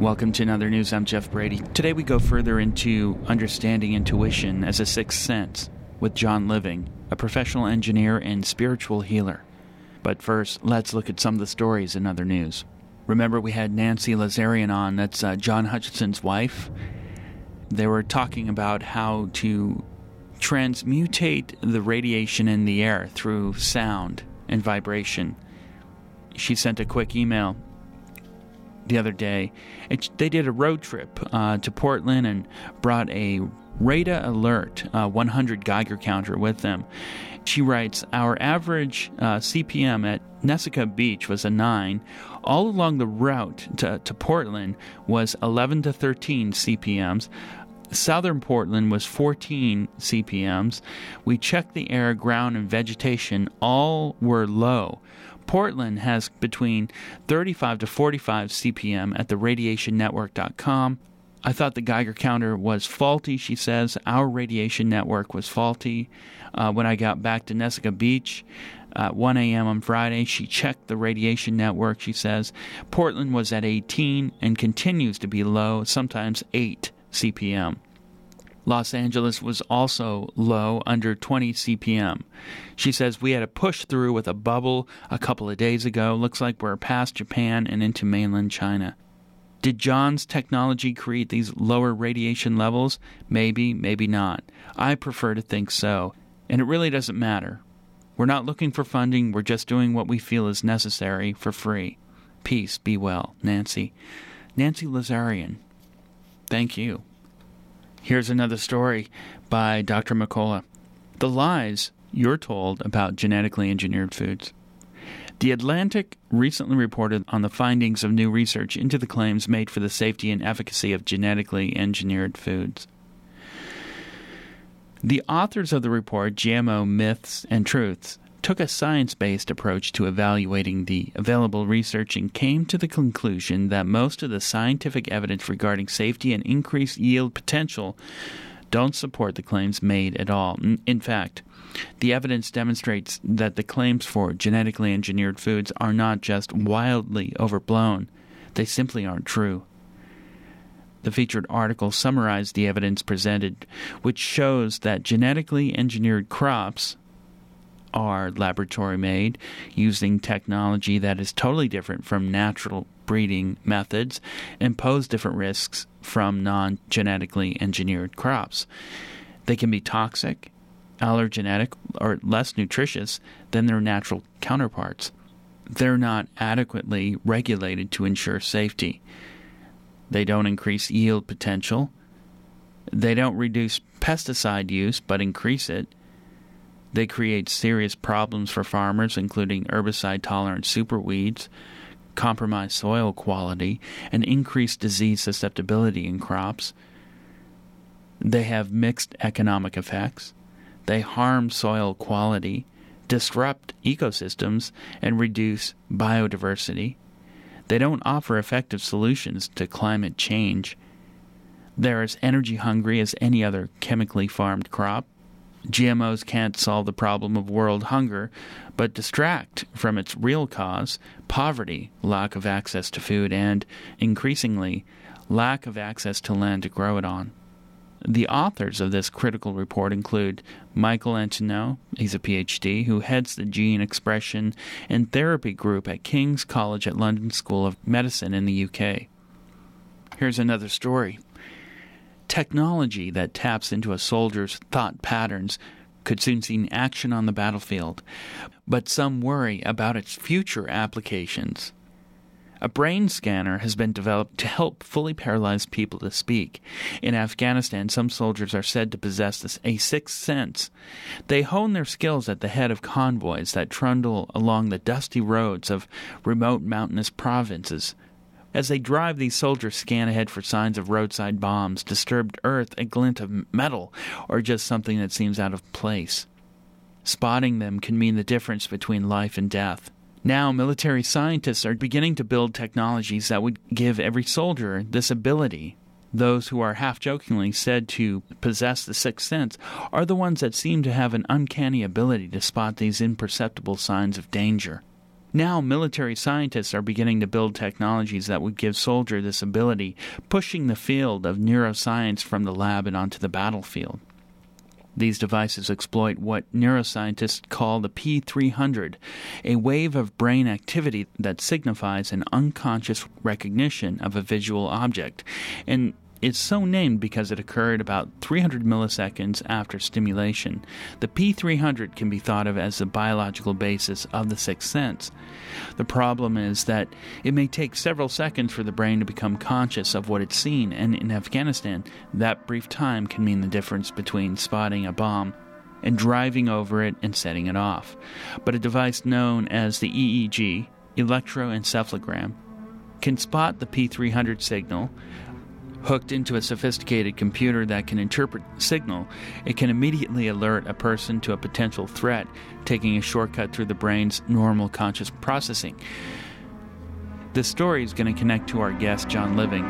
Welcome to another news. I'm Jeff Brady. Today we go further into understanding intuition as a sixth sense with John Living, a professional engineer and spiritual healer. But first, let's look at some of the stories in other news. Remember, we had Nancy Lazarian on. That's John Hutchinson's wife. They were talking about how to transmutate the radiation in the air through sound and vibration. She sent a quick email the other day. They did a road trip to Portland and brought a Rada Alert 100 Geiger counter with them. She writes, our average CPM at Nessica Beach was a 9. All along the route to Portland was 11 to 13 CPMs. Southern Portland was 14 CPMs. We checked the air, ground, and vegetation. All were low. Portland has between 35 to 45 CPM at the radiationnetwork.com. I thought the Geiger counter was faulty, she says. Our radiation network was faulty. When I got back to Nessica Beach at 1 a.m. on Friday, she checked the radiation network, she says. Portland was at 18 and continues to be low, sometimes 8 CPM. Los Angeles was also low, under 20 CPM. She says, we had a push through with a bubble a couple of days ago. Looks like we're past Japan and into mainland China. Did John's technology create these lower radiation levels? Maybe, maybe not. I prefer to think so. And it really doesn't matter. We're not looking for funding. We're just doing what we feel is necessary for free. Peace, be well, Nancy. Nancy Lazarian. Thank you. Here's another story by Dr. McCullough. The lies you're told about genetically engineered foods. The Atlantic recently reported on the findings of new research into the claims made for the safety and efficacy of genetically engineered foods. The authors of the report, GMO Myths and Truths, took a science-based approach to evaluating the available research and came to the conclusion that most of the scientific evidence regarding safety and increased yield potential don't support the claims made at all. In fact, the evidence demonstrates that the claims for genetically engineered foods are not just wildly overblown, they simply aren't true. The featured article summarized the evidence presented, which shows that genetically engineered crops are laboratory-made, using technology that is totally different from natural breeding methods and pose different risks from non-genetically engineered crops. They can be toxic, allergenic, or less nutritious than their natural counterparts. They're not adequately regulated to ensure safety. They don't increase yield potential. They don't reduce pesticide use, but increase it. They create serious problems for farmers, including herbicide-tolerant superweeds, compromised soil quality, and increased disease susceptibility in crops. They have mixed economic effects. They harm soil quality, disrupt ecosystems, and reduce biodiversity. They don't offer effective solutions to climate change. They're as energy-hungry as any other chemically farmed crop. GMOs can't solve the problem of world hunger, but distract from its real cause, poverty, lack of access to food, and, increasingly, lack of access to land to grow it on. The authors of this critical report include Michael Antonou, he's a PhD, who heads the Gene Expression and Therapy Group at King's College at London School of Medicine in the UK. Here's another story. Technology that taps into a soldier's thought patterns could soon see action on the battlefield, but some worry about its future applications. A brain scanner has been developed to help fully paralyzed people to speak. In Afghanistan, some soldiers are said to possess a sixth sense. They hone their skills at the head of convoys that trundle along the dusty roads of remote mountainous provinces. As they drive, these soldiers scan ahead for signs of roadside bombs, disturbed earth, a glint of metal, or just something that seems out of place. Spotting them can mean the difference between life and death. Now, military scientists are beginning to build technologies that would give every soldier this ability. Those who are half-jokingly said to possess the sixth sense are the ones that seem to have an uncanny ability to spot these imperceptible signs of danger. Now, military scientists are beginning to build technologies that would give soldiers this ability, pushing the field of neuroscience from the lab and onto the battlefield. These devices exploit what neuroscientists call the P300, a wave of brain activity that signifies an unconscious recognition of a visual object, and it's so named because it occurred about 300 milliseconds after stimulation. The P300 can be thought of as the biological basis of the sixth sense. The problem is that it may take several seconds for the brain to become conscious of what it's seen, and in Afghanistan, that brief time can mean the difference between spotting a bomb and driving over it and setting it off. But a device known as the EEG, electroencephalogram, can spot the P300 signal. Hooked into a sophisticated computer that can interpret signal, it can immediately alert a person to a potential threat, taking a shortcut through the brain's normal conscious processing. This story is going to connect to our guest, John Living.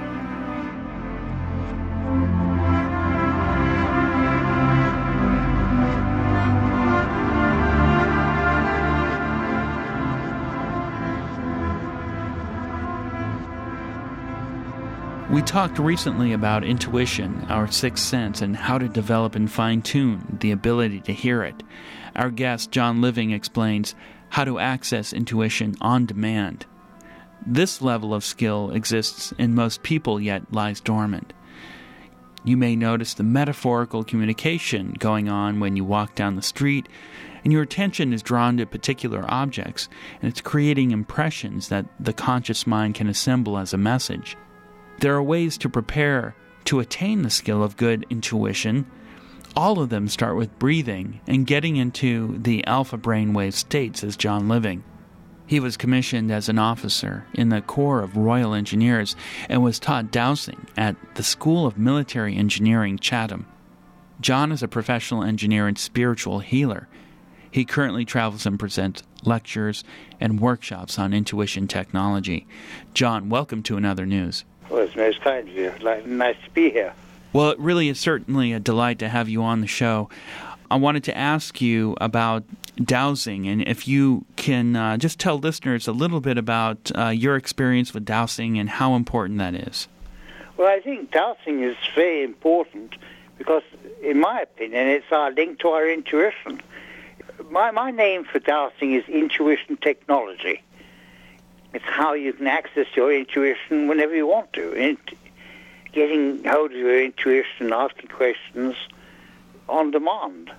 We talked recently about intuition, our sixth sense, and how to develop and fine-tune the ability to hear it. Our guest, John Living, explains how to access intuition on demand. This level of skill exists in most people, yet lies dormant. You may notice the metaphorical communication going on when you walk down the street, and your attention is drawn to particular objects, and it's creating impressions that the conscious mind can assemble as a message. There are ways to prepare to attain the skill of good intuition. All of them start with breathing and getting into the alpha brainwave states, says John Living. He was commissioned as an officer in the Corps of Royal Engineers and was taught dowsing at the School of Military Engineering, Chatham. John is a professional engineer and spiritual healer. He currently travels and presents lectures and workshops on intuition technology. John, welcome to Another News. Well, it's most kind of you. Nice to be here. Well, it really is certainly a delight to have you on the show. I wanted to ask you about dowsing, and if you can just tell listeners a little bit about your experience with dowsing and how important that is. Well, I think dowsing is very important because, in my opinion, it's our link to our intuition. My name for dowsing is intuition technology. It's how you can access your intuition whenever you want to. Getting hold of your intuition, asking questions on demand.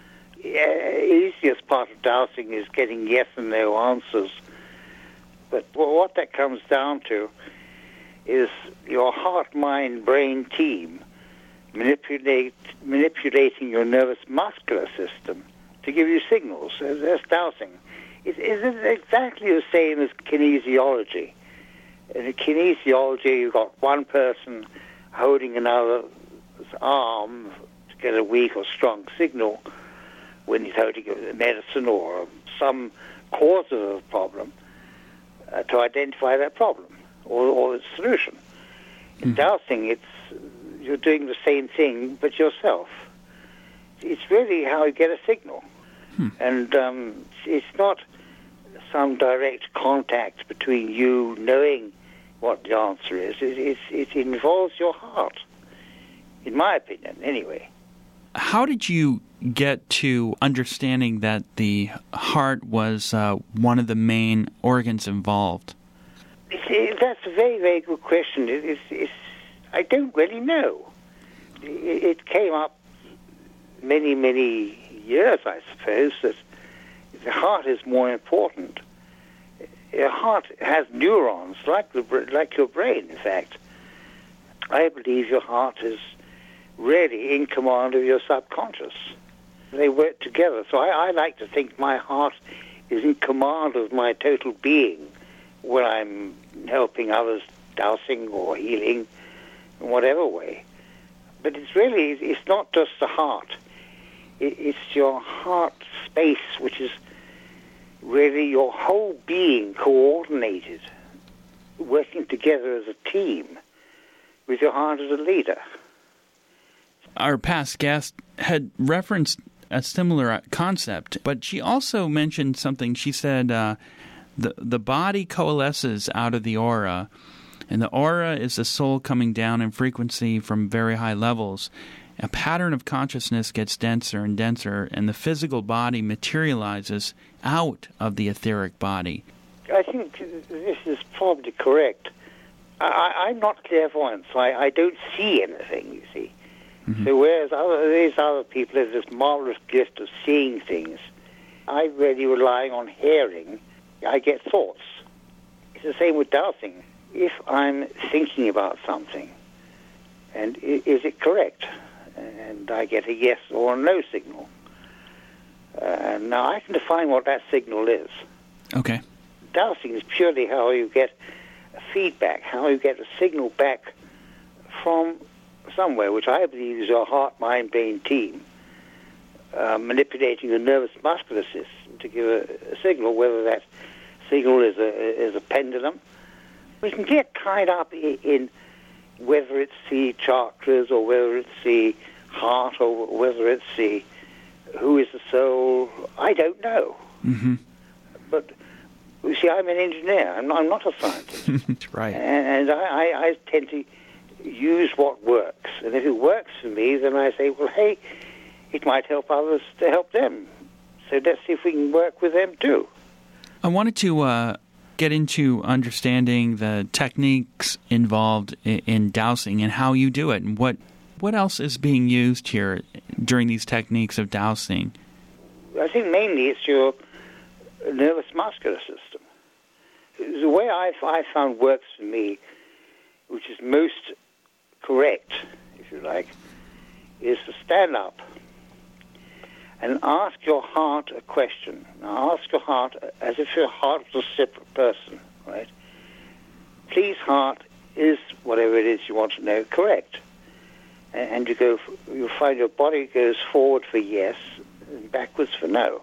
Easiest part of dowsing is getting yes and no answers. But what that comes down to is your heart-mind-brain team manipulating your nervous muscular system to give you signals. That's dowsing. It's exactly the same as kinesiology. In kinesiology, you've got one person holding another's arm to get a weak or strong signal when he's holding a medicine or some cause of a problem to identify that problem or the solution. In dowsing, you're doing the same thing but yourself. It's really how you get a signal. And it's not some direct contact between you knowing what the answer is. It involves your heart, in my opinion, anyway. How did you get to understanding that the heart was one of the main organs involved? That's a very, very good question. I don't really know. It came up many, many years, I suppose, that the heart is more important. Your heart has neurons, like your brain, in fact. I believe your heart is really in command of your subconscious. They work together. So I like to think my heart is in command of my total being when I'm helping others, dowsing or healing in whatever way. But it's not just the heart. It's your heart space, which is really your whole being coordinated, working together as a team with your heart as a leader. Our past guest had referenced a similar concept, but she also mentioned something. She said the body coalesces out of the aura, and the aura is the soul coming down in frequency from very high levels. A pattern of consciousness gets denser and denser, and the physical body materializes out of the etheric body. I think this is probably correct. I'm not clairvoyant, so I don't see anything, you see. Mm-hmm. So whereas these other people have this marvelous gift of seeing things, I'm really relying on hearing. I get thoughts. It's the same with dowsing. If I'm thinking about something, and is it correct? And I get a yes or a no signal. Now I can define what that signal is. Okay. Dowsing is purely how you get feedback, how you get a signal back from somewhere, which I believe is your heart, mind, brain team, manipulating the nervous muscular system to give a signal, whether that signal is a pendulum. We can get tied up in whether it's the chakras or whether it's the heart or whether it's the who is the soul. I don't know. Mm-hmm. But you see, I'm an engineer. I'm not a scientist. That's right. And I tend to use what works. And if it works for me, then I say, well, hey, it might help others to help them. So let's see if we can work with them too. I wanted to get into understanding the techniques involved in dowsing and how you do it, and what else is being used here during these techniques of dowsing. I think mainly it's your nervous muscular system. The way I found works for me, which is most correct, if you like, is to stand up and ask your heart a question. Now ask your heart as if your heart was a separate person, right? Please, heart, is whatever it is you want to know correct? And you'll find your body goes forward for yes and backwards for no.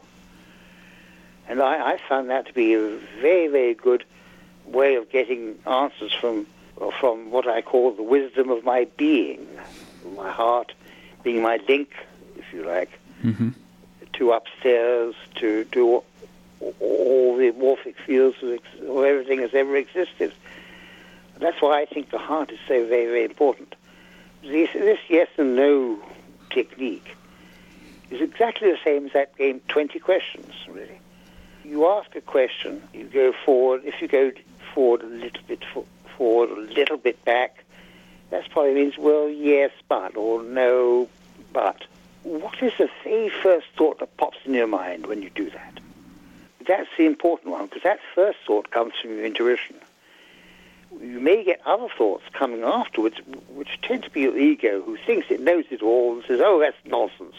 And I found that to be a very, very good way of getting answers from what I call the wisdom of my being, my heart being my link, if you like, mm-hmm. to upstairs, to all the morphic fields of everything that's ever existed. That's why I think the heart is so very, very important. This yes and no technique is exactly the same as that game 20 questions, really. You ask a question, you go forward. If you go forward a little bit forward, a little bit back, that probably means, well, yes, but, or no, but. What is the very first thought that pops in your mind when you do that? That's the important one, because that first thought comes from your intuition. You may get other thoughts coming afterwards, which tend to be your ego, who thinks it knows it all and says, oh, that's nonsense.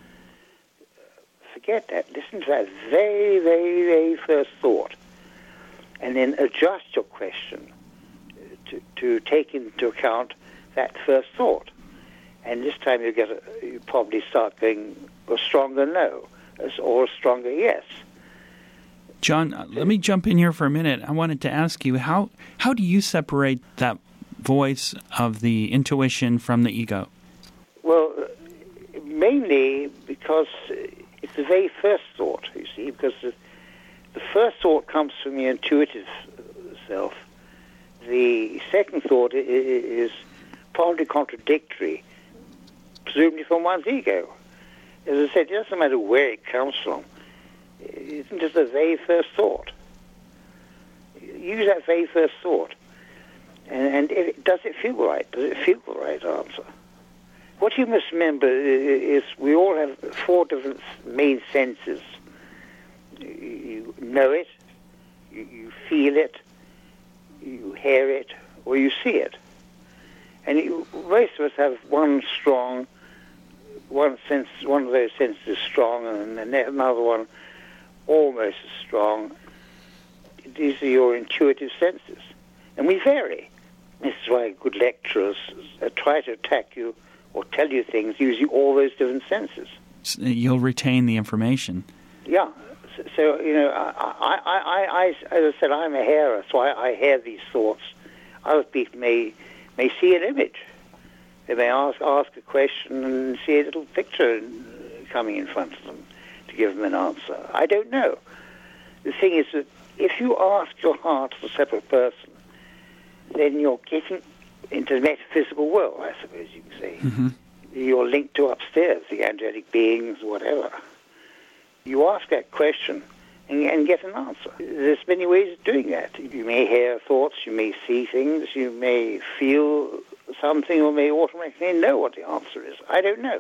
Forget that. Listen to that very, very, very first thought, and then adjust your question to take into account that first thought. And this time you probably start going a stronger no or a stronger yes. John, let me jump in here for a minute. I wanted to ask you, how do you separate that voice of the intuition from the ego? Well, mainly because it's the very first thought, you see, because the first thought comes from your intuitive self. The second thought is probably contradictory, presumably from one's ego. As I said, it doesn't matter where it comes from. It isn't just the very first thought. Use that very first thought. And does it feel right? Does it feel the right answer? What you must remember is we all have 4 different main senses. You know it, you feel it, you hear it, or you see it. And most of us have one sense, one of those senses is strong, and another one almost as strong. These are your intuitive senses. And we vary. This is why good lecturers try to attack you or tell you things using all those different senses. You'll retain the information. Yeah. So, I as I said, I'm a hearer, so I hear these thoughts. Other people may see an image. They may ask a question and see a little picture coming in front of them to give them an answer. I don't know. The thing is that if you ask your heart as a separate person, then you're getting into the metaphysical world, I suppose you can say. Mm-hmm. You're linked to upstairs, the angelic beings, whatever. You ask that question and get an answer. There's many ways of doing that. You may hear thoughts, you may see things, you may feel something, or may automatically know what the answer is. I don't know.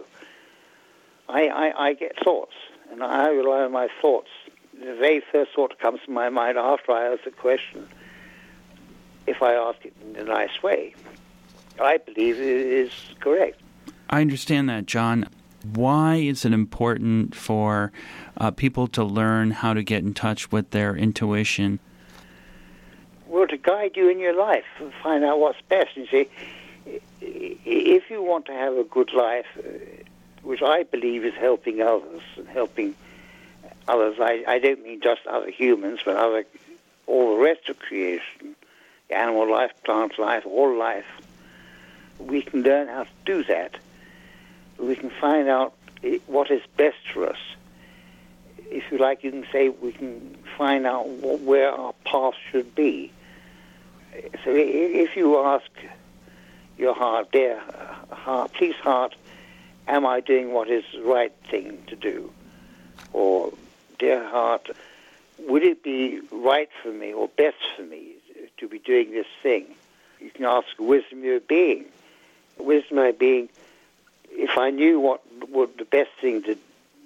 I get thoughts, and I rely on my thoughts. The very first thought that comes to my mind after I ask the question, if I ask it in a nice way, I believe it is correct. I understand that, John. Why is it important for people to learn how to get in touch with their intuition? Well, to guide you in your life, find out what's best. You see, if you want to have a good life, which I believe is helping others, and helping others, I don't mean just other humans, but all the rest of creation, animal life, plant life, all life, we can learn how to do that. We can find out what is best for us. If you like, you can say we can find out where our path should be. So if you ask your heart, dear heart, please heart, am I doing what is the right thing to do? Or, dear heart, would it be right for me or best for me to be doing this thing? You can ask wisdom of your being. Wisdom of my being, if I knew what would be the best thing to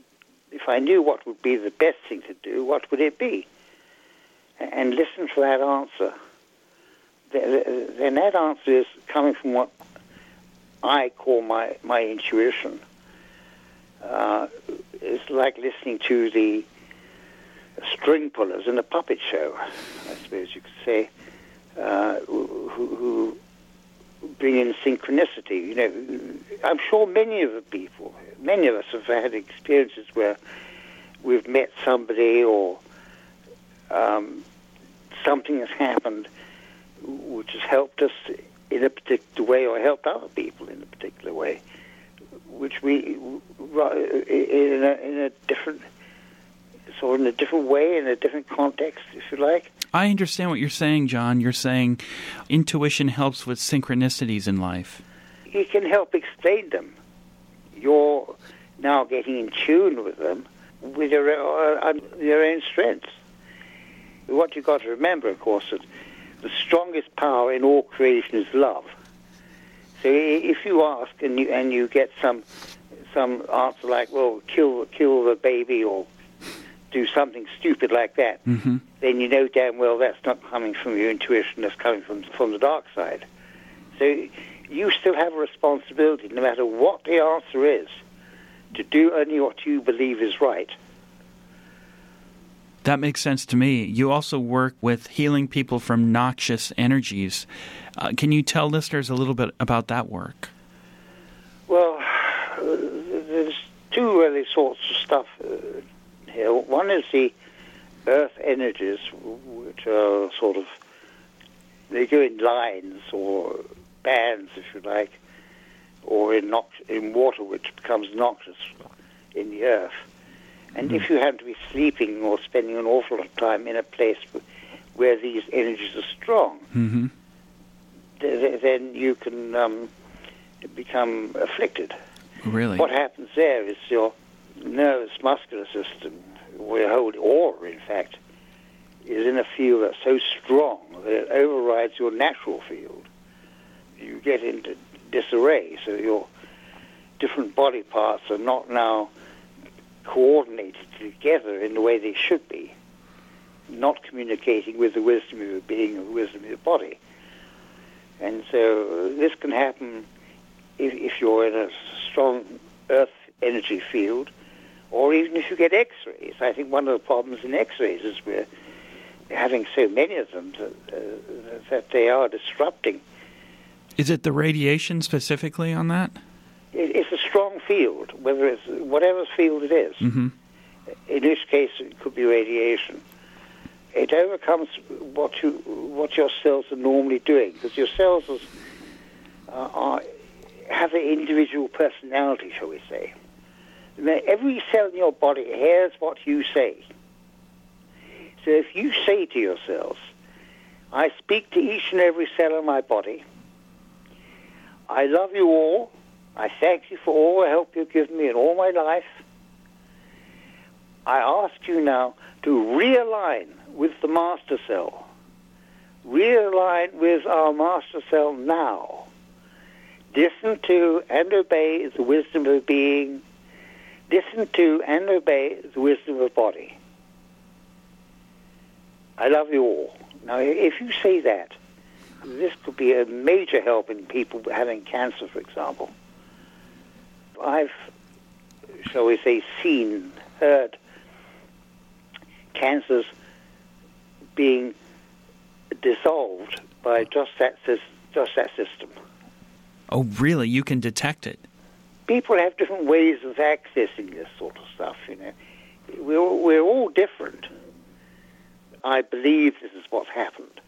do, what would it be? And listen for that answer. Then that answer is coming from what I call my intuition. It's like listening to the string pullers in a puppet show, I suppose you could say, who bring in synchronicity. You know, I'm sure many of us have had experiences where we've met somebody or something has happened which has helped us in a particular way, or helped other people in a particular way, which we in a different way, in a different context, if you like. I understand what you're saying, John. You're saying intuition helps with synchronicities in life. You can help explain them. You're now getting in tune with them, with your own strengths. What you've got to remember, of course, is the strongest power in all creation is love. So if you ask and you get some answer like, well, kill the baby, or do something stupid like that, mm-hmm. then you know damn well that's not coming from your intuition, that's coming from the dark side. So you still have a responsibility, no matter what the answer is, to do only what you believe is right. That makes sense to me. You also work with healing people from noxious energies. Can you tell listeners a little bit about that work? Well, there's two really sorts of stuff here. One is the earth energies, which are sort of, they go in lines or bands, if you like, or in water, which becomes noxious in the earth. And if you happen to be sleeping or spending an awful lot of time in a place where these energies are strong, mm-hmm. then you can become afflicted. Really? What happens there is your nervous muscular system, or your whole aura, in fact, is in a field that's so strong that it overrides your natural field. You get into disarray, so your different body parts are not now coordinated together in the way they should be, not communicating with the wisdom of your being or the wisdom of your body. And so this can happen if you're in a strong earth energy field, or even if you get X-rays. I think one of the problems in X-rays is we're having so many of them that they are disrupting. Is it the radiation specifically on that? It's a strong field, whatever field it is. Mm-hmm. In which case, it could be radiation. It overcomes what your cells are normally doing, because your cells have an individual personality, shall we say. Every cell in your body hears what you say. So So if you say to yourselves, I speak to each and every cell of my body, I love you all, I thank you for all the help you've given me in all my life, I ask you now to realign with the master cell. Realign with our master cell now. Listen to and obey the wisdom of being. Listen to and obey the wisdom of body. I love you all. Now, if you say that, this could be a major help in people having cancer, for example. I've, shall we say, heard cancers being dissolved by just that system. Oh, really? You can detect it? People have different ways of accessing this sort of stuff, you know. We're all different. I believe this is what's happened.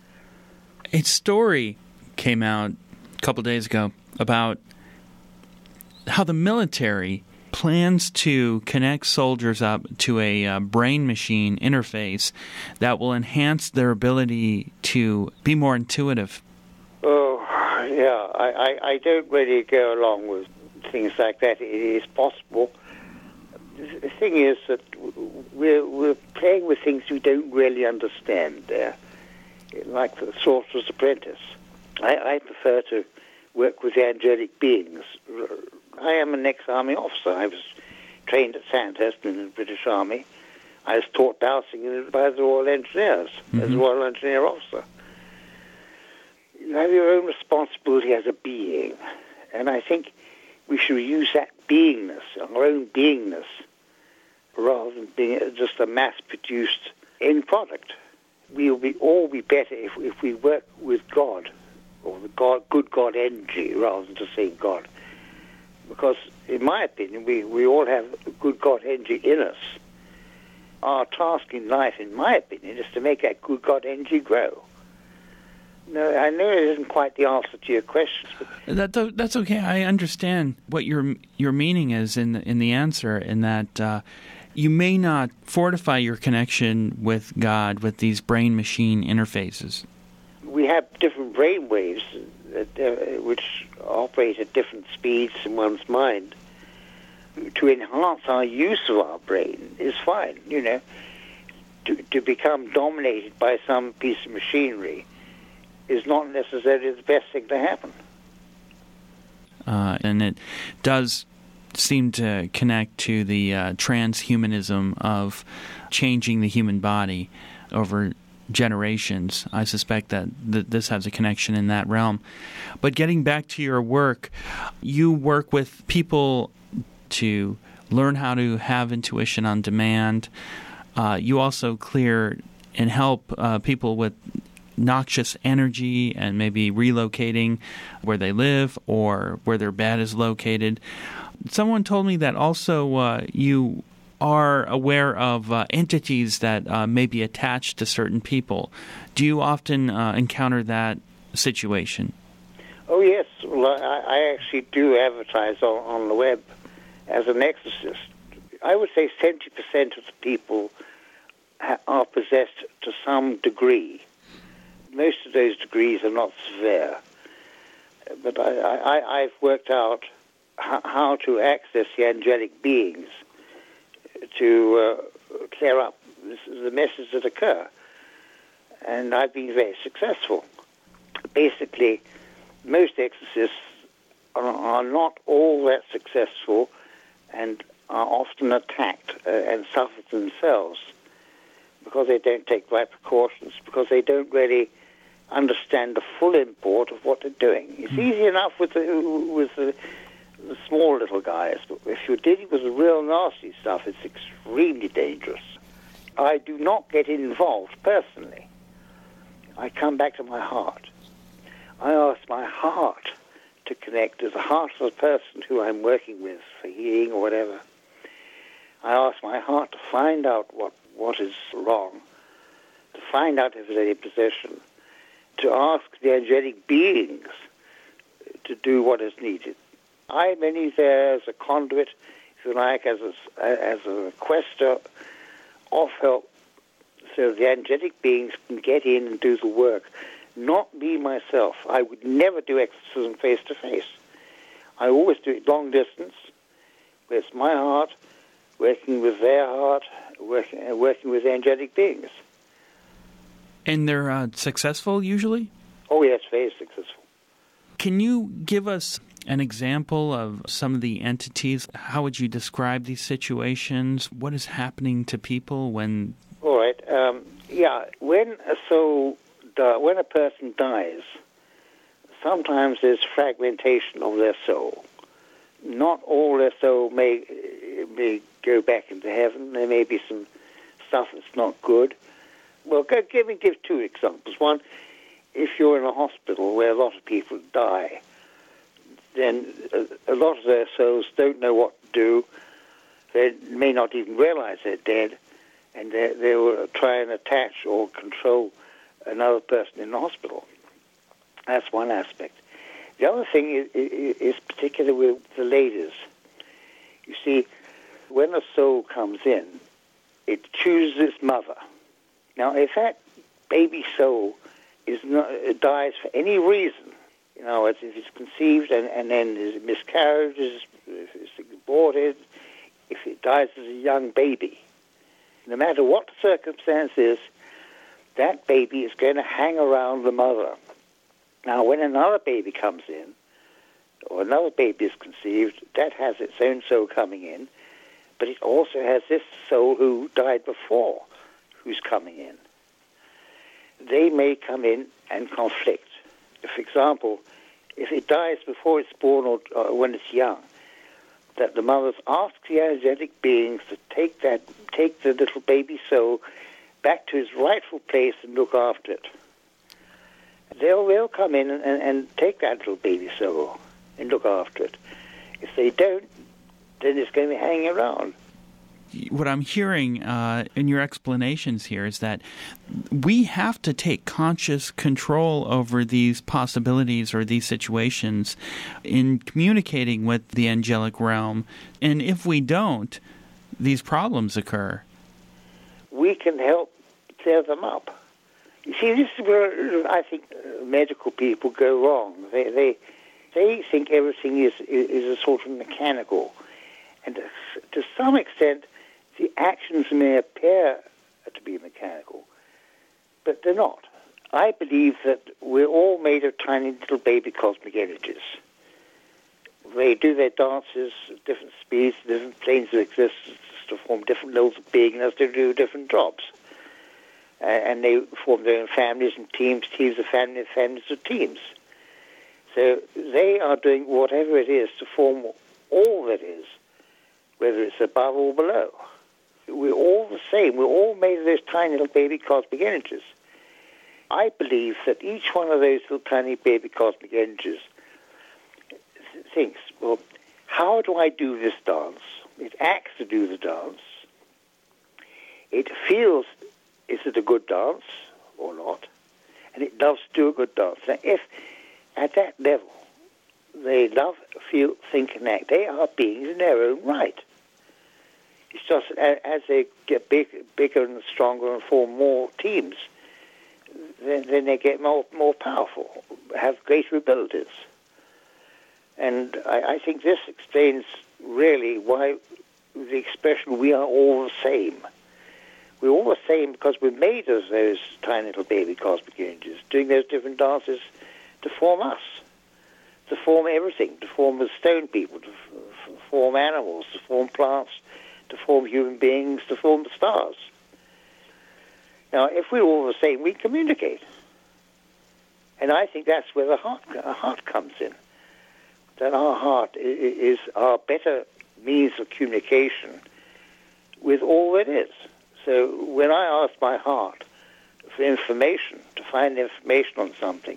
A story came out a couple days ago about how the military plans to connect soldiers up to a brain-machine interface that will enhance their ability to be more intuitive. Oh, yeah. I don't really go along with things like that. It is possible. The thing is that we're playing with things we don't really understand. Like the Sorcerer's Apprentice. I prefer to work with the angelic beings. I am an ex-army officer. I was trained at Sandhurst in the British Army. I was taught dowsing by the Royal Engineers as a Royal Engineer officer. You have your own responsibility as a being, and I think we should use that beingness, our own beingness, rather than being just a mass-produced end product. We'll all be better if we work with God, or the good God energy, rather than just saying God. Because, in my opinion, we all have good God energy in us. Our task in life, in my opinion, is to make that good God energy grow. No, I know it isn't quite the answer to your questions, but that's okay. I understand what your meaning is in the answer, in that you may not fortify your connection with God with these brain-machine interfaces. We have different brain waves which operate at different speeds in one's mind. To enhance our use of our brain is fine, you know. To become dominated by some piece of machinery is not necessarily the best thing to happen. And it does seem to connect to the transhumanism of changing the human body over generations. I suspect that this has a connection in that realm. But getting back to your work, you work with people to learn how to have intuition on demand. You also clear and help people with noxious energy and maybe relocating where they live or where their bed is located. Someone told me that also you are aware of entities that may be attached to certain people. Do you often encounter that situation? Oh, yes. Well, I actually do advertise on the web as an exorcist. I would say 70% of the people are possessed to some degree. Most of those degrees are not severe. But I've worked out how to access the angelic beings to clear up the messes that occur. And I've been very successful. Basically, most exorcists are not all that successful and are often attacked and suffer themselves because they don't take right precautions, because they don't really understand the full import of what they're doing. It's easy enough with the small little guys, but if you're dealing with the real nasty stuff, it's extremely dangerous. I do not get involved personally. I come back to my heart. I ask my heart to connect to the heart of the person who I'm working with for healing or whatever. I ask my heart to find out what is wrong, to find out if there's any possession, to ask the angelic beings to do what is needed. I'm only there as a conduit, if you like, as a requester of help, so so the angelic beings can get in and do the work. Not me, myself. I would never do exorcism face-to-face. I always do it long distance, where it's my heart working with their heart, working with angelic beings. And they're successful, usually? Oh, yes, very successful. Can you give us an example of some of the entities? How would you describe these situations? What is happening to people when... All right. When a person dies, sometimes there's fragmentation of their soul. Not all their soul may go back into heaven. There may be some stuff that's not good. Well, give two examples. One, if you're in a hospital where a lot of people die, then a lot of their souls don't know what to do. They may not even realize they're dead, and they will try and attach or control another person in the hospital. That's one aspect. The other thing is particular with the ladies. You see, when a soul comes in, it chooses its mother. Now, if that baby soul dies for any reason, you know, if it's conceived and then there's miscarriages, if it's aborted, if it dies as a young baby, no matter what the circumstance is, that baby is going to hang around the mother. Now, when another baby comes in, or another baby is conceived, that has its own soul coming in, but it also has this soul who died before who's coming in. They may come in and conflict. For example, if it dies before it's born or when it's young, that the mothers ask the angelic beings to take the little baby soul back to its rightful place and look after it. They'll come in and take that little baby soul and look after it. If they don't, then it's going to be hanging around. What I'm hearing in your explanations here is that we have to take conscious control over these possibilities or these situations in communicating with the angelic realm. And if we don't, these problems occur. We can help clear them up. You see, this is where I think medical people go wrong. They think everything is a sort of mechanical. And to some extent, the actions may appear to be mechanical, but they're not. I believe that we're all made of tiny little baby cosmic energies. They do their dances at different speeds, different planes of existence to form different levels of beingness to do different jobs. And they form their own families and teams of families, families of teams. So they are doing whatever it is to form all that is, whether it's above or below. We're all the same. We're all made of those tiny little baby cosmic energies. I believe that each one of those little tiny baby cosmic energies thinks, well, how do I do this dance? It acts to do the dance. It feels, is it a good dance or not? And it loves to do a good dance. Now, if at that level they love, feel, think, and act, they are beings in their own right. It's just as they get bigger and stronger and form more teams, then they get more powerful, have greater abilities. And I think this explains really why the expression, we are all the same. We're all the same because we're made of those tiny little baby cosmic energies, doing those different dances to form us, to form everything, to form the stone people, to form animals, to form plants, to form human beings, to form the stars. Now, if we're all the same, we communicate. And I think that's where the heart comes in. That our heart is our better means of communication with all that is. So when I ask my heart for information, to find information on something,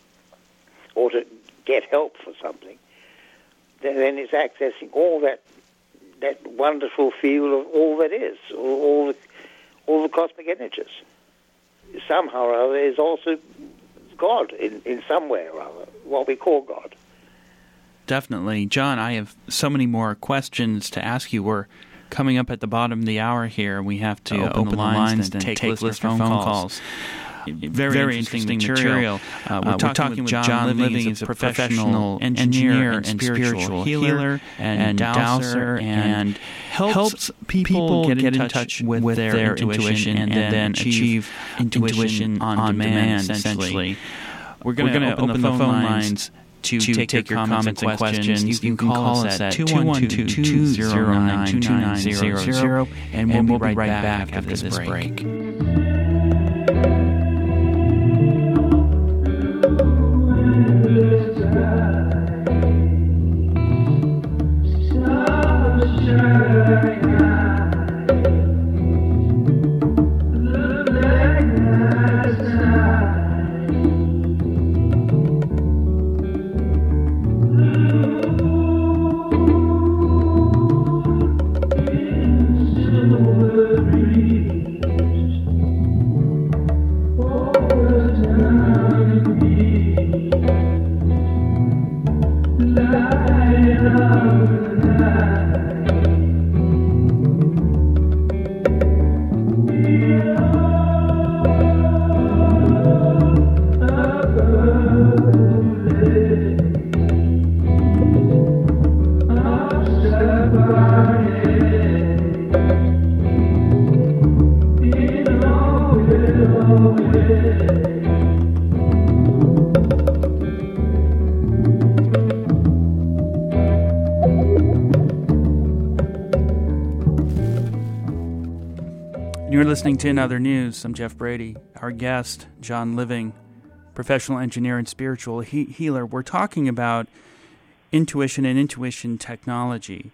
or to get help for something, then it's accessing all that wonderful field of all that is, all the cosmic energies. Somehow or other is also God in some way or other, what we call God. Definitely. John, I have so many more questions to ask you. We're Coming up at the bottom of the hour here, we have to open the lines and take listener phone calls. Very interesting material. We're talking with John Living. He's a professional engineer and spiritual healer and dowser, and helps people get in touch with their intuition and then achieve intuition on demand, essentially. We're going to open the phone lines to take your comments and questions. You can call us at 212-209-2900, and we'll be right back after this break. You're listening to In Other News. I'm Jeff Brady. Our guest, John Living, professional engineer and spiritual healer. We're talking about intuition and intuition technology.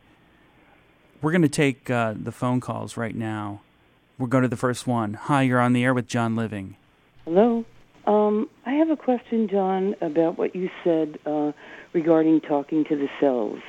We're going to take the phone calls right now. We'll go to the first one. Hi, you're on the air with John Living. Hello. I have a question, John, about what you said regarding talking to the cells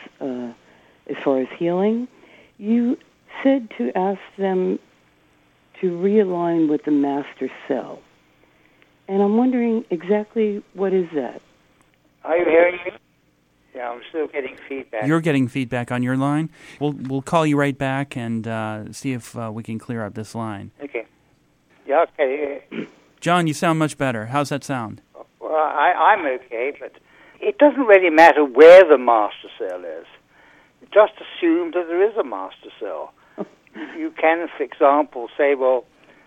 as far as healing. You said to ask them to realign with the master cell. And I'm wondering exactly what is that? Are you hearing me? Yeah, I'm still getting feedback. You're getting feedback on your line? We'll call you right back and see if we can clear up this line. Okay. Yeah, okay. John, you sound much better. How's that sound? Well, I'm okay, but it doesn't really matter where the master cell is. Just assume that there is a master cell. You can, for example, say, well,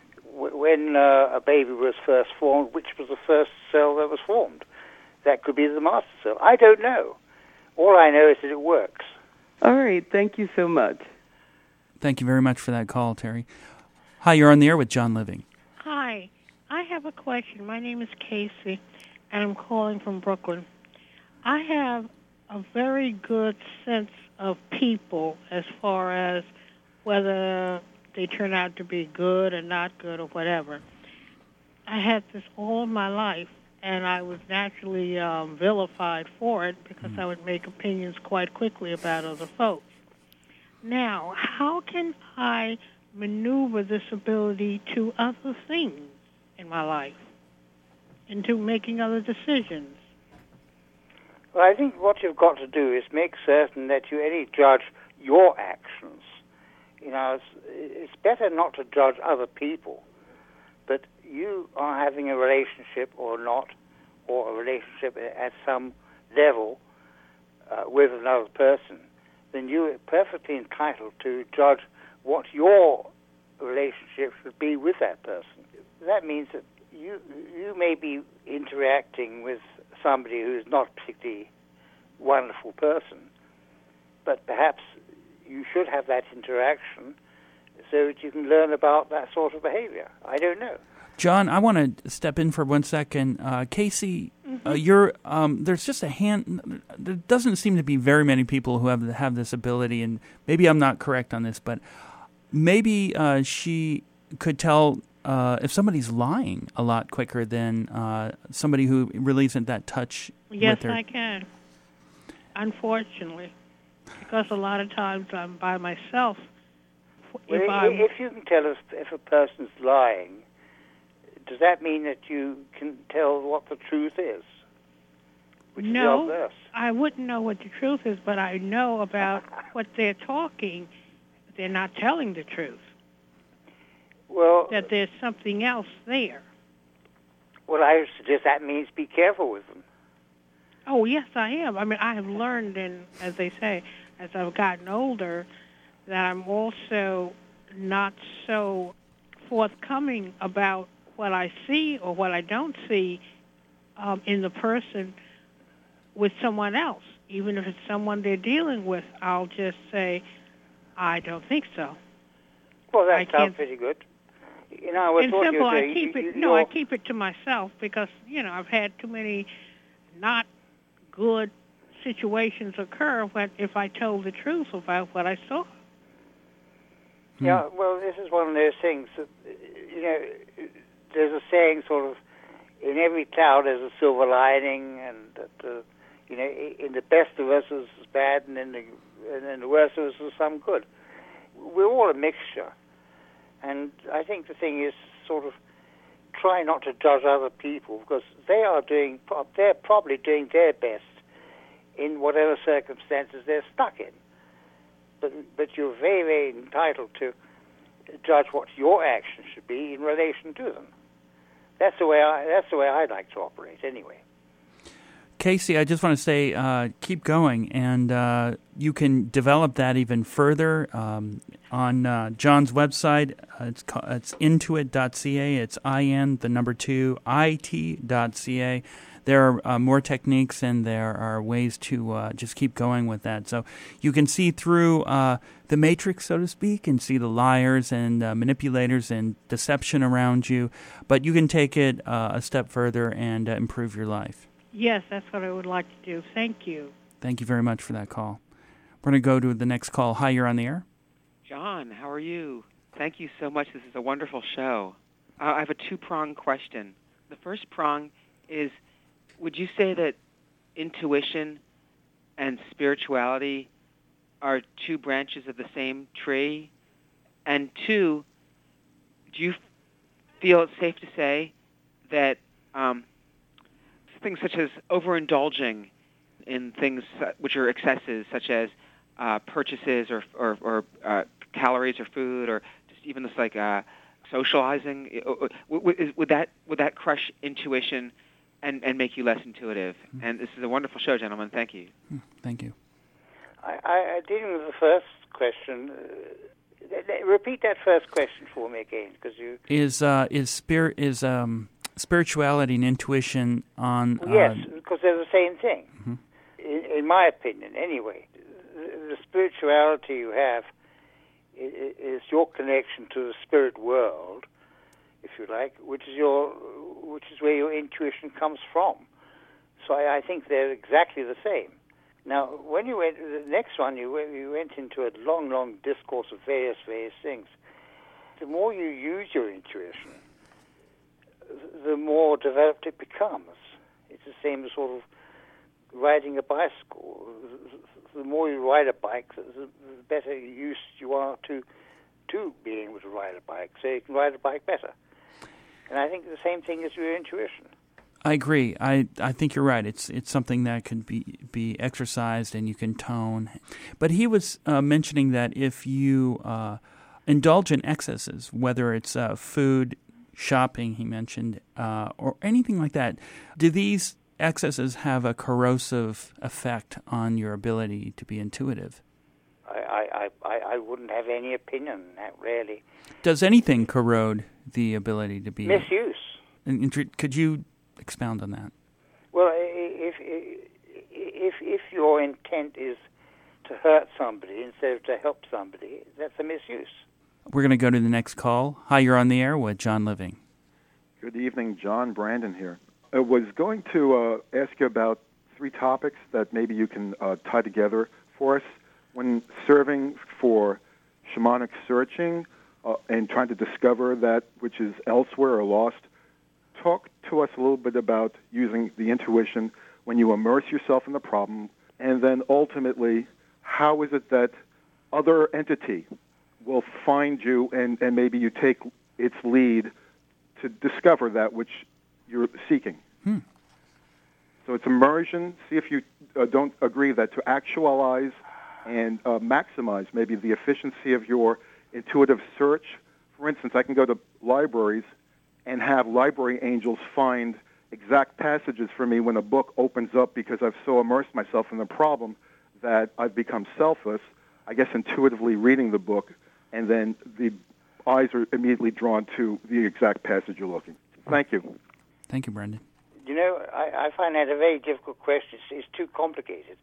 when a baby was first formed, which was the first cell that was formed? That could be the master cell. I don't know. All I know is that it works. All right. Thank you so much. Thank you very much for that call, Terry. Hi, you're on the air with John Living. Hi. I have a question. My name is Casey, and I'm calling from Brooklyn. I have a very good sense of people as far as whether they turn out to be good or not good or whatever. I had this all my life, and I was naturally vilified for it because I would make opinions quite quickly about other folks. Now, how can I maneuver this ability to other things in my life, into making other decisions? Well, I think what you've got to do is make certain that you only judge your actions. You know, it's better not to judge other people, but you are having a relationship or not, or a relationship at some level with another person, then you're perfectly entitled to judge what your relationship should be with that person. That means that you may be interacting with somebody who's not a particularly wonderful person, but perhaps you should have that interaction so that you can learn about that sort of behavior. I don't know. John, I want to step in for 1 second. Casey, there's just a hand. There doesn't seem to be very many people who have this ability, and maybe I'm not correct on this, but maybe she could tell if somebody's lying a lot quicker than somebody who really isn't that touch Yes, with her. I can. Unfortunately, because a lot of times I'm by myself. If you can tell us if a person's lying, does that mean that you can tell what the truth is? No, I wouldn't know what the truth is, but I know about what they're talking they're not telling the truth. Well, That there's something else there. well, I suggest that means be careful with them. Oh, yes, I am. I mean, I have learned, and as they say, as I've gotten older, that I'm also not so forthcoming about what I see or what I don't see in the person with someone else. Even if it's someone they're dealing with, I'll just say, I don't think so. Well, that sounds pretty good. You know, in simple, I keep it to myself because, I've had too many not good situations occur if I told the truth about what I saw. Yeah, well, this is one of those things that, there's a saying sort of, in every cloud there's a silver lining, and that, in the best of us is bad, and in the worst of us is some good. We're all a mixture. And I think the thing is sort of try not to judge other people, because they're probably doing their best in whatever circumstances they're stuck in. But you're very, very entitled to judge what your action should be in relation to them. That's the way I'd like to operate, anyway. Casey, I just want to say keep going, and you can develop that even further on John's website. It's intuit.ca. It's it.ca. There are more techniques, and there are ways to just keep going with that. So you can see through the matrix, so to speak, and see the liars and manipulators and deception around you, but you can take it a step further and improve your life. Yes, that's what I would like to do. Thank you. Thank you very much for that call. We're going to go to the next call. Hi, you're on the air. John, how are you? Thank you so much. This is a wonderful show. I have a two-pronged question. The first prong is, would you say that intuition and spirituality are two branches of the same tree? And two, do you feel it's safe to say that things such as overindulging in things which are excesses, such as purchases or calories or food, or just even this like socializing, would that crush intuition and make you less intuitive? Mm-hmm. And this is a wonderful show, gentlemen. Thank you. Thank you. I dealing with the first question. Repeat that first question for me again, because you spirituality and intuition on... yes, because they're the same thing. Mm-hmm. In my opinion, anyway. The spirituality you have is your connection to the spirit world, if you like, which is where your intuition comes from. So I think they're exactly the same. Now, when you went the next one, you went into a long discourse of various things. The more you use your intuition, the more developed it becomes. It's the same as sort of riding a bicycle. The more you ride a bike, the better used you are to being able to ride a bike, so you can ride a bike better. And I think the same thing is your intuition. I agree. I think you're right. It's something that can be exercised and you can tone. But he was mentioning that if you indulge in excesses, whether it's food, shopping, he mentioned, or anything like that, do these excesses have a corrosive effect on your ability to be intuitive? I wouldn't have any opinion on that, really. Does anything corrode the ability to be... Misuse. Could you expound on that? Well, if your intent is to hurt somebody instead of to help somebody, that's a misuse. We're going to go to the next call. Hi, you're on the air with John Living. Good evening, John Brandon here. I was going to ask you about three topics that maybe you can tie together for us. When serving for shamanic searching and trying to discover that which is elsewhere or lost, talk to us a little bit about using the intuition when you immerse yourself in the problem, and then ultimately, how is it that other entity will find you and maybe you take its lead to discover that which you're seeking? So it's immersion. See if you don't agree that to actualize and maximize maybe the efficiency of your intuitive search. For instance, I can go to libraries and have library angels find exact passages for me when a book opens up because I've so immersed myself in the problem that I've become selfless, I guess intuitively reading the book, and then the eyes are immediately drawn to the exact passage you're looking. Thank you. Thank you, Brendan. You know, I find that a very difficult question. It's too complicated.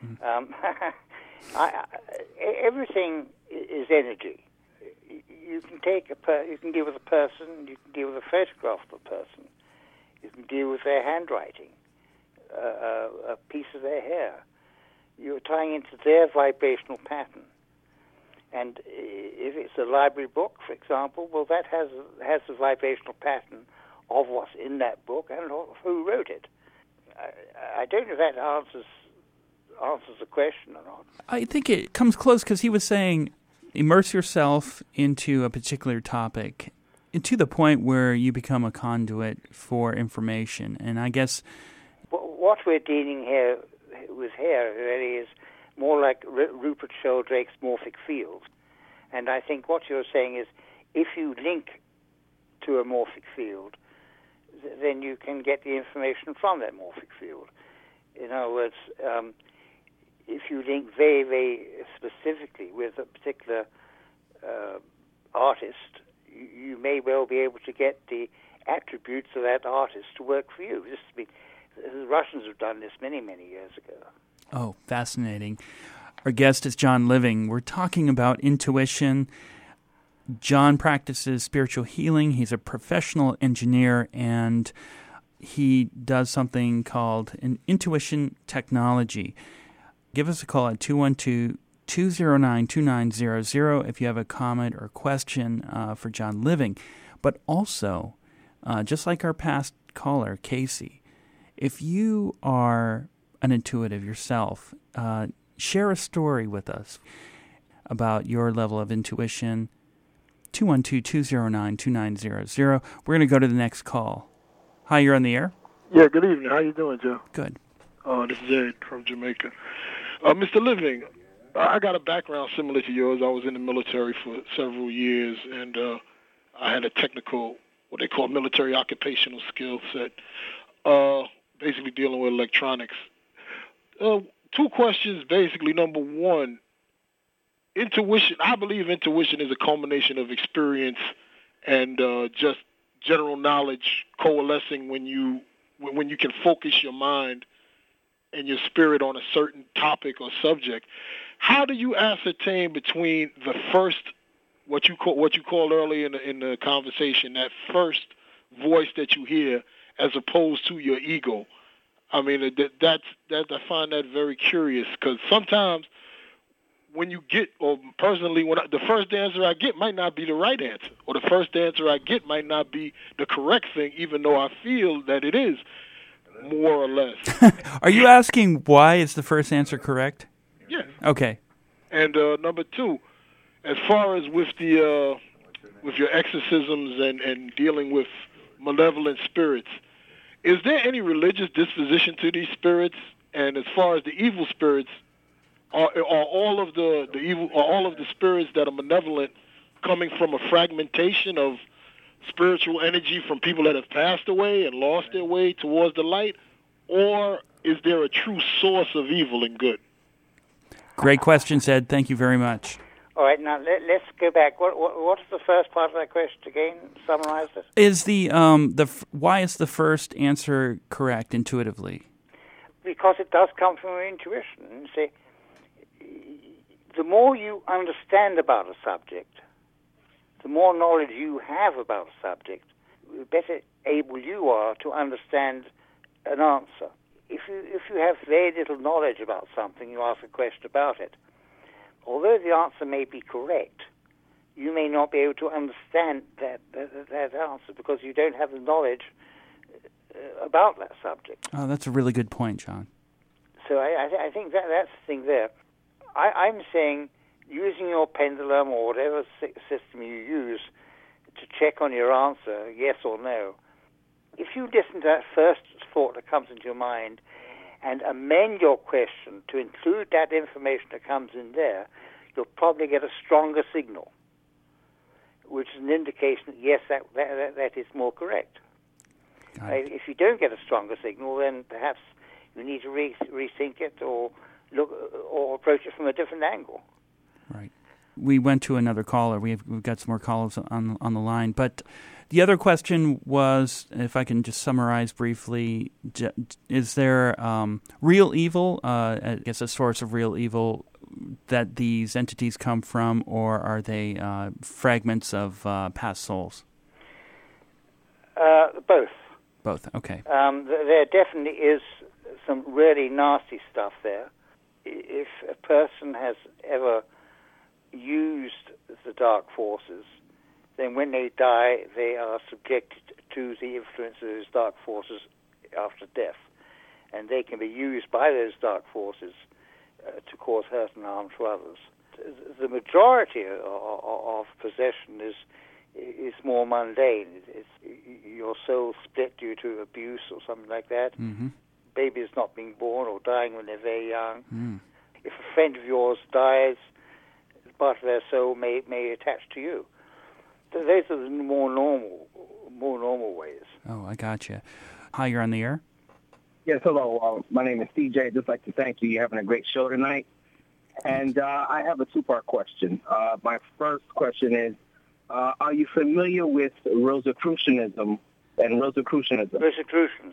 Everything is energy. You can take you can deal with a person, you can deal with a photograph of a person, you can deal with their handwriting, a piece of their hair. You're tying into their vibrational pattern. And if it's a library book, for example, well, that has the vibrational pattern of what's in that book and who wrote it. I don't know if that answers the question or not. I think it comes close because he was saying immerse yourself into a particular topic to the point where you become a conduit for information. And I guess what we're dealing with here really is more like Rupert Sheldrake's morphic field. And I think what you're saying is if you link to a morphic field, then you can get the information from that morphic field. In other words, if you link very, very specifically with a particular artist, you may well be able to get the attributes of that artist to work for you. The Russians have done this many, many years ago. Oh, fascinating. Our guest is John Living. We're talking about intuition. John practices spiritual healing. He's a professional engineer, and he does something called an intuition technology. Give us a call at 212-209-2900 if you have a comment or question for John Living. But also, just like our past caller, Casey, if you are an intuitive yourself, share a story with us about your level of intuition. 212-209-2900. We're going to go to the next call. Hi, you're on the air? Yeah, good evening. How you doing, Joe? Good. This is Ed from Jamaica. Mr. Living, I got a background similar to yours. I was in the military for several years, and I had a technical, what they call military occupational skill set, basically dealing with electronics. Two questions, basically. Number one, intuition. I believe intuition is a culmination of experience and just general knowledge coalescing when you can focus your mind and your spirit on a certain topic or subject. How do you ascertain between the first, what you called earlier in the conversation, that first voice that you hear, as opposed to your ego? I mean, I find that very curious, because sometimes when you get, or personally, the first answer I get might not be the right answer, or the first answer I get might not be the correct thing, even though I feel that it is, more or less. Are you asking why is the first answer correct? Yeah. Okay. And number two, as far as with your exorcisms and dealing with malevolent spirits, is there any religious disposition to these spirits? And as far as the evil spirits, are all of the evil, are all of the spirits that are malevolent coming from a fragmentation of spiritual energy from people that have passed away and lost their way towards the light, or is there a true source of evil and good? Great question, Ed. Thank you very much. All right, now let's go back. What is the first part of that question again? Summarize it. Is why is the first answer correct intuitively? Because it does come from your intuition. See, the more you understand about a subject, the more knowledge you have about a subject, the better able you are to understand an answer. If you have very little knowledge about something, you ask a question about it. Although the answer may be correct, you may not be able to understand that answer because you don't have the knowledge about that subject. Oh, that's a really good point, John. So I think that's the thing there. I'm saying using your pendulum or whatever system you use to check on your answer, yes or no, if you listen to that first thought that comes into your mind and amend your question to include that information that comes in there, you'll probably get a stronger signal, which is an indication that, yes, that is more correct. If you don't get a stronger signal, then perhaps you need to rethink it or approach it from a different angle. Right. We went to another caller. We've got some more callers on the line. But the other question was, if I can just summarize briefly, is there real evil, I guess a source of real evil that these entities come from, or are they fragments of past souls? Both. Both, okay. There definitely is some really nasty stuff there. If a person has ever used the dark forces, then when they die, they are subjected to the influence of those dark forces after death. And they can be used by those dark forces to cause hurt and harm to others. The majority of possession is more mundane. It's your soul split due to abuse or something like that. Mm-hmm. Babies not being born or dying when they're very young. Mm. If a friend of yours dies, part of their soul may attach to you. So those are the more normal ways. Oh, I gotcha. Hi, you're on the air. Yes, hello. My name is CJ. I'd just like to thank you. You're having a great show tonight. And I have a two-part question. My first question is, are you familiar with Rosicrucianism and Rosicrucianism? Rosicrucians.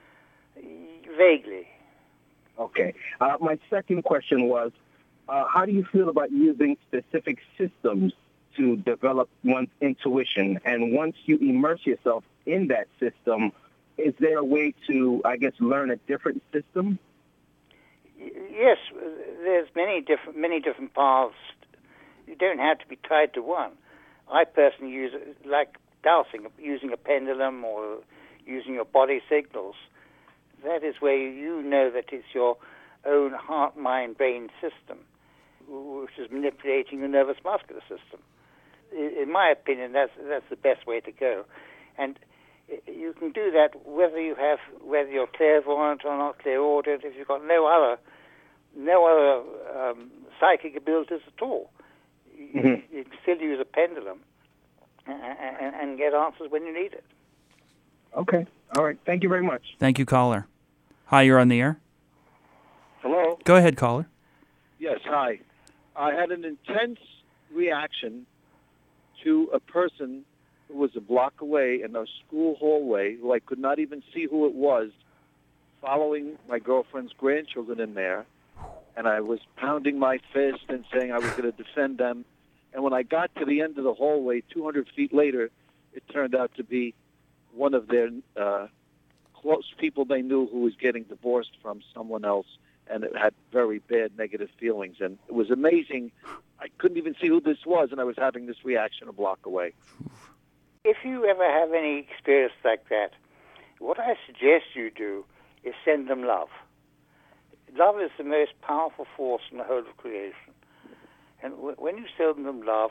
Vaguely. Okay. My second question was, how do you feel about using specific systems to develop one's intuition? And once you immerse yourself in that system, is there a way to, I guess, learn a different system? Yes, there's many different paths. You don't have to be tied to one. I personally use it like dowsing, using a pendulum or using your body signals. That is where you know that it's your own heart, mind, brain system, which is manipulating the nervous muscular system. In my opinion, that's the best way to go. And you can do that whether you're clairvoyant or not clairaudient, if you've got no other psychic abilities at all. You can still use a pendulum and get answers when you need it. Okay. All right. Thank you very much. Thank you, caller. Hi, you're on the air. Hello? Go ahead, caller. Yes, hi. I had an intense reaction to a person who was a block away in a school hallway, who I could not even see who it was, following my girlfriend's grandchildren in there. And I was pounding my fist and saying I was going to defend them. And when I got to the end of the hallway, 200 feet later, it turned out to be one of their close people they knew who was getting divorced from someone else, and it had very bad negative feelings. And it was amazing. I couldn't even see who this was, and I was having this reaction a block away. If you ever have any experience like that, what I suggest you do is send them love. Love is the most powerful force in the whole of creation. And when you send them love,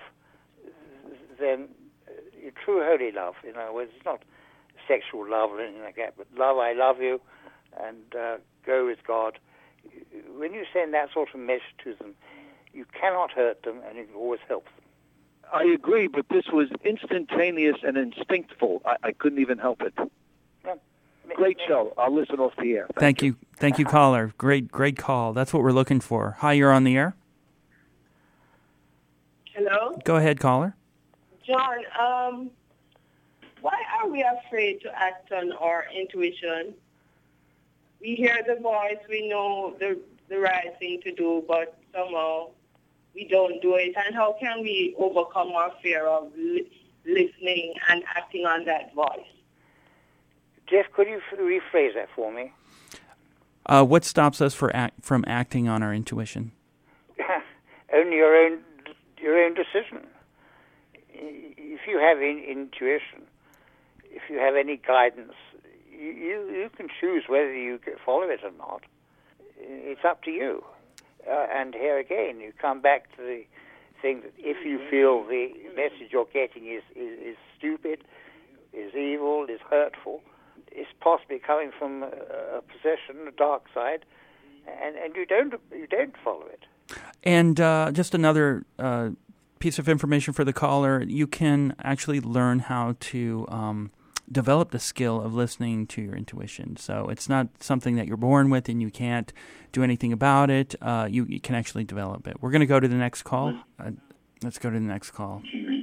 then true holy love, in other words, it's not sexual love or anything like that, but love, I love you, and go with God. When you send that sort of message to them, you cannot hurt them, and you can always help them. I agree, but this was instantaneous and instinctful. I couldn't even help it. Yeah. Great show. I'll listen off the air. Thank you. Thank you, caller. Great call. That's what we're looking for. Hi, you're on the air. Hello? Go ahead, caller. John, why are we afraid to act on our intuition? We hear the voice, we know the right thing to do, but somehow we don't do it. And how can we overcome our fear of listening and acting on that voice? Jeff, could you rephrase that for me? What stops us from acting on our intuition? Only your own decision. If you have intuition, if you have any guidance, you can choose whether you follow it or not. It's up to you. And here again, you come back to the thing that if you feel the message you're getting is stupid, is evil, is hurtful, is possibly coming from a possession, a dark side, and you don't follow it. And just another piece of information for the caller: you can actually learn how to develop the skill of listening to your intuition. So it's not something that you're born with and you can't do anything about it. You can actually develop it. We're going to go to the next call. Let's go to the next call.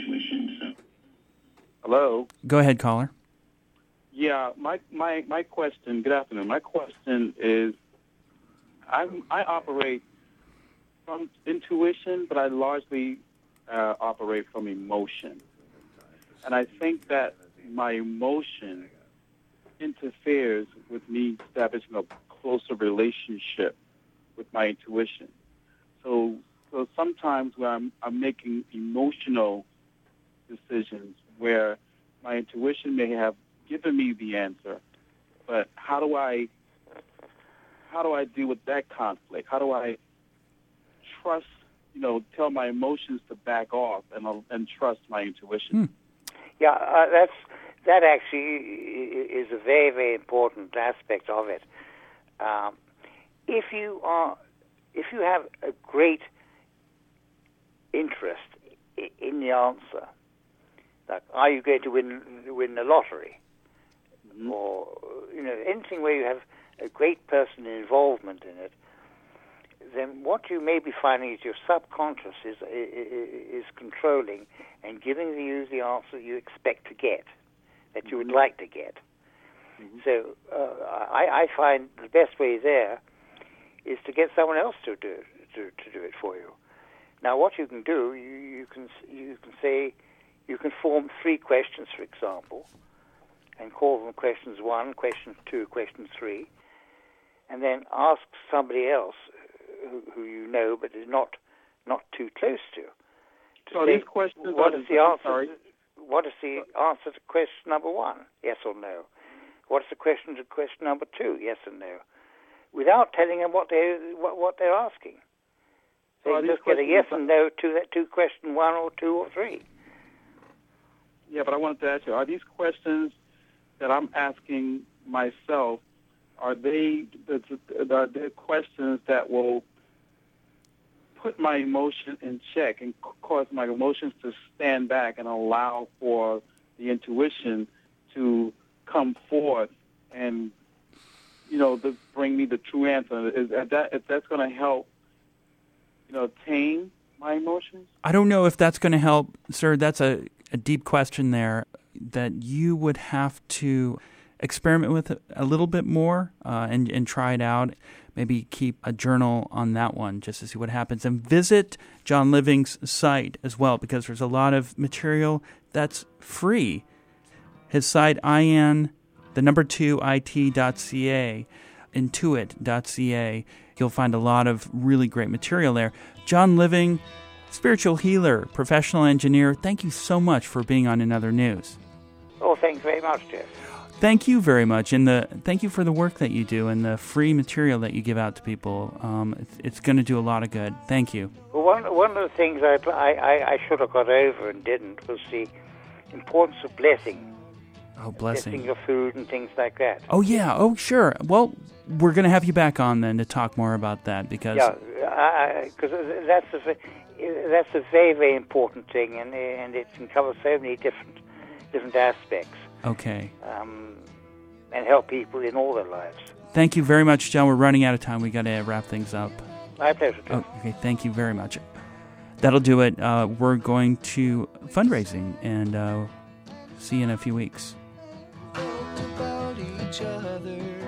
Hello. Go ahead, caller. Yeah, my question. Good afternoon. My question is, I operate from intuition, but I largely operate from emotion, and I think that my emotion interferes with me establishing a closer relationship with my intuition. So sometimes when I'm making emotional decisions where my intuition may have given me the answer, but how do I deal with that conflict? How do I trust, tell my emotions to back off and trust my intuition? Yeah, that actually is a very, very important aspect of it. If you have a great interest in the answer, like are you going to win the lottery, or anything where you have a great personal involvement in it, then what you may be finding is your subconscious is controlling and giving you the answer you expect to get, that you would like to get. So I find the best way there is to get someone else to do it for you. Now, what you can do, you can say, you can form 3 questions, for example, and call them questions 1, question 2, question 3, and then ask somebody else who you know but is not too close to. So these questions, what is the answer? What is the answer to question number 1? Yes or no? What is the question to question number 2? Yes or no? Without telling them what they're asking. So you just get a yes and no to question 1 or 2 or 3. Yeah, but I wanted to ask you: are these questions that I'm asking myself, are they the questions that will put my emotion in check and cause my emotions to stand back and allow for the intuition to come forth and, to bring me the true answer? If that's going to help, tame my emotions? I don't know if that's going to help, sir. That's a deep question there that you would have to experiment with a little bit more and try it out. Maybe keep a journal on that one just to see what happens. And visit John Living's site as well, because there's a lot of material that's free. His site, it.ca, intuit.ca. You'll find a lot of really great material there. John Living, spiritual healer, professional engineer, thank you so much for being on Another News. Oh, thanks very much, Jeff. Thank you very much, and thank you for the work that you do and the free material that you give out to people. It's going to do a lot of good. Thank you. Well, one of the things I should have got over and didn't was the importance of blessing. Oh, blessing. Blessing your food and things like that. Oh, yeah. Oh, sure. Well, we're going to have you back on then to talk more about that because... Yeah, because that's a very, very important thing, and it can cover so many different aspects. Okay. And help people in all their lives. Thank you very much, John. We're running out of time. We got to wrap things up. My pleasure, Jeff. Oh, okay, thank you very much. That'll do it. We're going to fundraising, and see you in a few weeks. About each other.